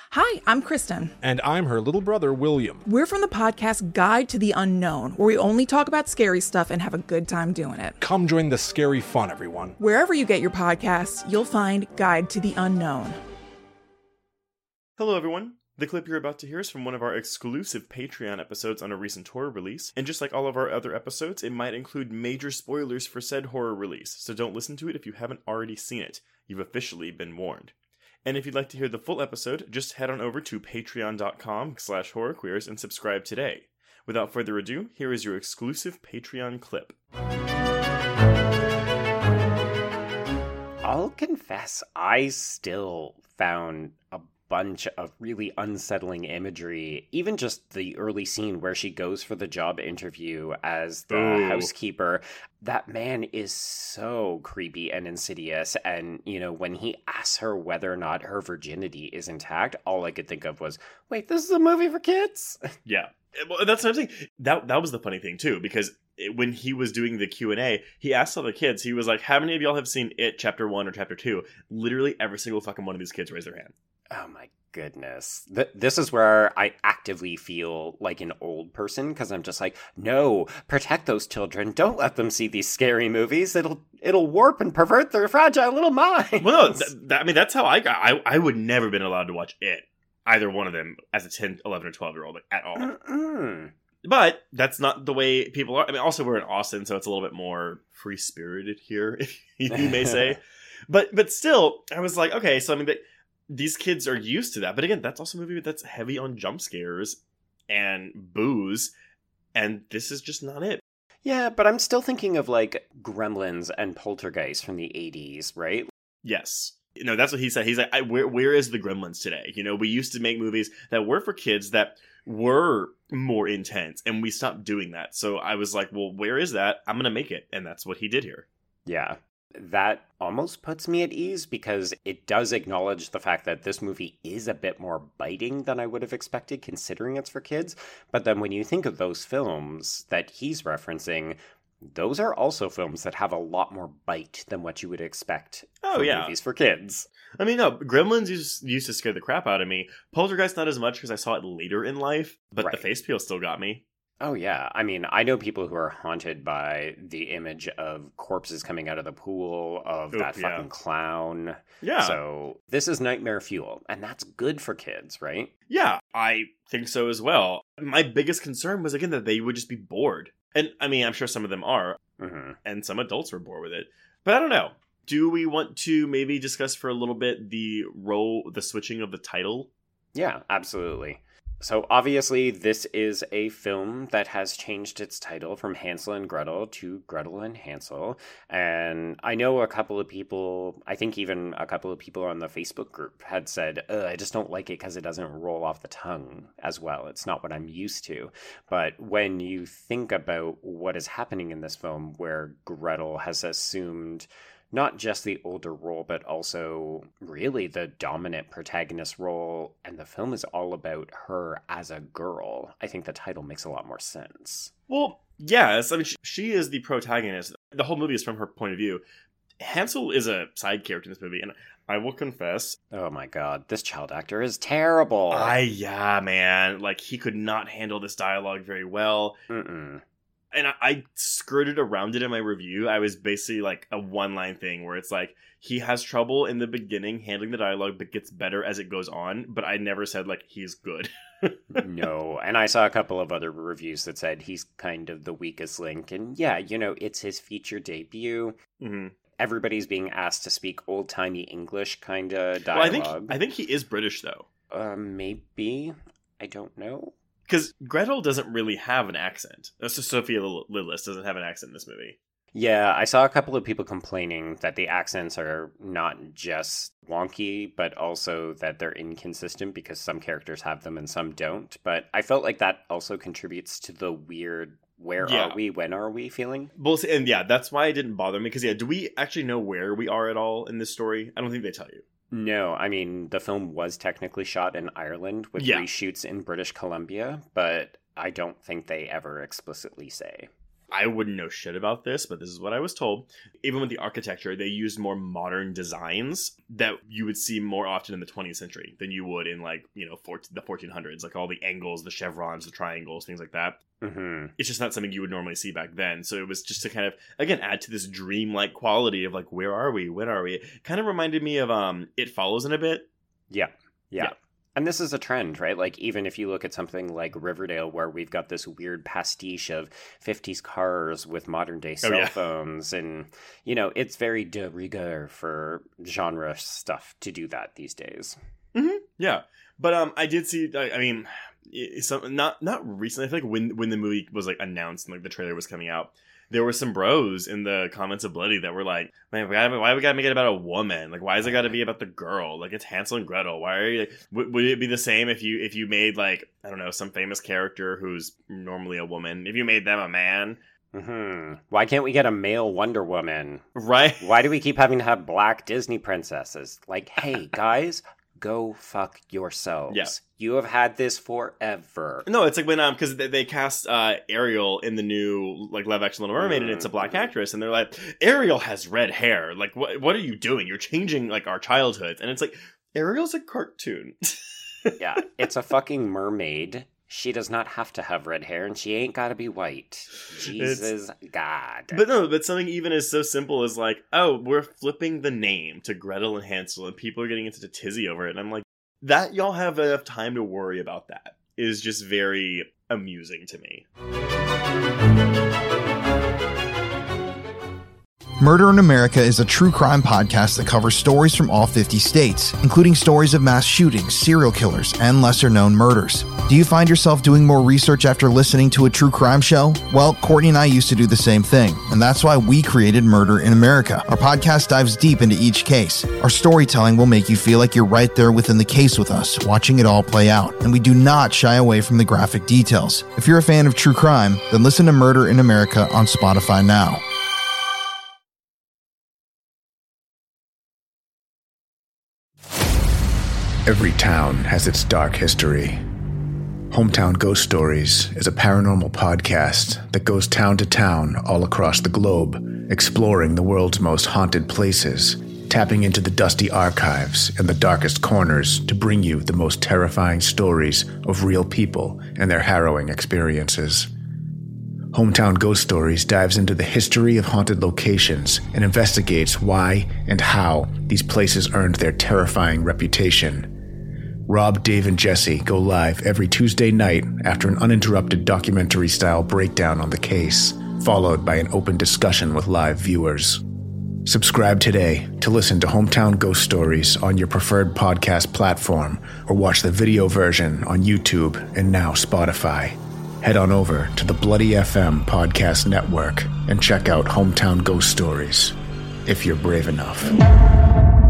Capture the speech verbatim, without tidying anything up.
Hi, I'm Kristen. And I'm her little brother, William. We're from the podcast Guide to the Unknown, where we only talk about scary stuff and have a good time doing it. Come join the scary fun, everyone. Wherever you get your podcasts, you'll find Guide to the Unknown. Hello, everyone. The clip you're about to hear is from one of our exclusive Patreon episodes on a recent horror release, and just like all of our other episodes, it might include major spoilers for said horror release, so don't listen to it if you haven't already seen it. You've officially been warned. And if you'd like to hear the full episode, just head on over to patreon.com slash horrorqueers and subscribe today. Without further ado, here is your exclusive Patreon clip. I'll confess, I still found a bunch of really unsettling imagery, even just the early scene where she goes for the job interview as the Ooh. housekeeper. That man is so creepy and insidious, and you know, when he asks her whether or not her virginity is intact, all I could think of was, wait, this is a movie for kids? Yeah, well, that's what I'm saying. That, that was the funny thing too, because when he was doing the Q and A, he asked all the kids, he was like, how many of y'all have seen It chapter one or chapter two? Literally every single fucking one of these kids raised their hand. Oh my goodness. Th- this is where I actively feel like an old person, because I'm just like, no, protect those children. Don't let them see these scary movies. It'll it'll warp and pervert their fragile little minds. Well, no, th- th- I mean, that's how I got. I, I would never have been allowed to watch It, either one of them, as a ten, eleven, or twelve-year-old, like, at all. Mm-mm. But that's not the way people are. I mean, also, we're in Austin, so it's a little bit more free-spirited here, if you may say. But but still, I was like, okay, so I mean, they, these kids are used to that. But again, that's also a movie that's heavy on jump scares and booze, and this is just not it. Yeah, but I'm still thinking of, like, Gremlins and Poltergeist from the eighties, right? Yes. You know, that's what he said. He's like, I, where, where is the Gremlins today? You know, we used to make movies that were for kids that were more intense, and we stopped doing that. So I was like, well, where is that? I'm going to make it. And that's what he did here. Yeah. That almost puts me at ease, because it does acknowledge the fact that this movie is a bit more biting than I would have expected, considering it's for kids. But then when you think of those films that he's referencing, those are also films that have a lot more bite than what you would expect Oh, for yeah. movies for kids. I mean, no, Gremlins used, used to scare the crap out of me. Poltergeist not as much, because I saw it later in life, but Right. the face peel still got me. Oh, yeah. I mean, I know people who are haunted by the image of corpses coming out of the pool, of Oop, that yeah. fucking clown. Yeah. So this is nightmare fuel, and that's good for kids, right? Yeah, I think so as well. My biggest concern was, again, that they would just be bored. And, I mean, I'm sure some of them are, Mm-hmm. and some adults were bored with it. But I don't know. Do we want to maybe discuss for a little bit the role, the switching of the title? Yeah, absolutely. So obviously this is a film that has changed its title from Hansel and Gretel to Gretel and Hansel. And I know a couple of people, I think even a couple of people on the Facebook group had said, Ugh, I just don't like it because it doesn't roll off the tongue as well. It's not what I'm used to. But when you think about what is happening in this film, where Gretel has assumed not just the older role, but also really the dominant protagonist role, and the film is all about her as a girl, I think the title makes a lot more sense. Well, yes. I mean, she, she is the protagonist. The whole movie is from her point of view. Hansel is a side character in this movie, and I will confess, Oh my god, this child actor is terrible. I, yeah, man, like, he could not handle this dialogue very well. Mm-mm. And I, I skirted around it in my review. I was basically like a one-line thing where it's like, he has trouble in the beginning handling the dialogue, but gets better as it goes on. But I never said, like, he's good. No, and I saw a couple of other reviews that said he's kind of the weakest link. And yeah, you know, it's his feature debut. Mm-hmm. Everybody's being asked to speak old-timey English kind of Well, I dialogue. think I think he is British, though. Uh, maybe. I don't know. Because Gretel doesn't really have an accent. Uh, So Sophia Lillis doesn't have an accent in this movie. Yeah, I saw a couple of people complaining that the accents are not just wonky, but also that they're inconsistent because some characters have them and some don't. But I felt like that also contributes to the weird, where Yeah. are we, when are we feeling? Well, see, and yeah, that's why it didn't bother me. Because, yeah, do we actually know where we are at all in this story? I don't think they tell you. No, I mean, the film was technically shot in Ireland with Yeah. reshoots in British Columbia, but I don't think they ever explicitly say. I wouldn't know shit about this, but this is what I was told. Even with the architecture, they used more modern designs that you would see more often in the twentieth century than you would in, like, you know, fourteen, the fourteen hundreds, like all the angles, the chevrons, the triangles, things like that. Mm-hmm. It's just not something you would normally see back then. So it was just to kind of, again, add to this dreamlike quality of, like, where are we? When are we? It kind of reminded me of um, It Follows in a bit. Yeah. Yeah. Yeah. And this is a trend, right? Like, even if you look at something like Riverdale, where we've got this weird pastiche of fifties cars with modern day cell oh, yeah. phones, and, you know, it's very de rigueur for genre stuff to do that these days. Mm-hmm. Yeah. But um, I did see, I, I mean, some, not not recently, I feel like when, when the movie was, like, announced and, like, the trailer was coming out, there were some bros in the comments of Bloody that were like, man, we gotta, why we gotta make it about a woman? Like, why is it gotta be about the girl? Like, it's Hansel and Gretel. Why are you, like, w- would it be the same if you if you made, like, I don't know, some famous character who's normally a woman, if you made them a man? Mm-hmm. Why can't we get a male Wonder Woman? Right? Why do we keep having to have black Disney princesses? Like, hey, guys, go fuck yourselves. Yeah. You have had this forever. No, it's like when um because they, they cast uh Ariel in the new, like, live action Little Mermaid, and it's a black actress, and they're like, Ariel has red hair. Like, what what are you doing? You're changing, like, our childhood. And it's like, Ariel's a cartoon. Yeah, it's a fucking mermaid. She does not have to have red hair, and she ain't gotta be white. Jesus it's... God. But no, but something even as so simple as, like, oh, we're flipping the name to Gretel and Hansel, and people are getting into a tizzy over it, and I'm like, that y'all have enough time to worry about that is just very amusing to me. Murder in America is a true crime podcast that covers stories from all fifty states, including stories of mass shootings, serial killers, and lesser-known murders. Do you find yourself doing more research after listening to a true crime show? Well, Courtney and I used to do the same thing, and that's why we created Murder in America. Our podcast dives deep into each case. Our storytelling will make you feel like you're right there within the case with us, watching it all play out, and we do not shy away from the graphic details. If you're a fan of true crime, then listen to Murder in America on Spotify now. Every town has its dark history. Hometown Ghost Stories is a paranormal podcast that goes town to town all across the globe, exploring the world's most haunted places, tapping into the dusty archives and the darkest corners to bring you the most terrifying stories of real people and their harrowing experiences. Hometown Ghost Stories dives into the history of haunted locations and investigates why and how these places earned their terrifying reputation. Rob, Dave, and Jesse go live every Tuesday night after an uninterrupted documentary-style breakdown on the case, followed by an open discussion with live viewers. Subscribe today to listen to Hometown Ghost Stories on your preferred podcast platform, or watch the video version on YouTube and now Spotify. Head on over to the Bloody F M Podcast Network and check out Hometown Ghost Stories, if you're brave enough.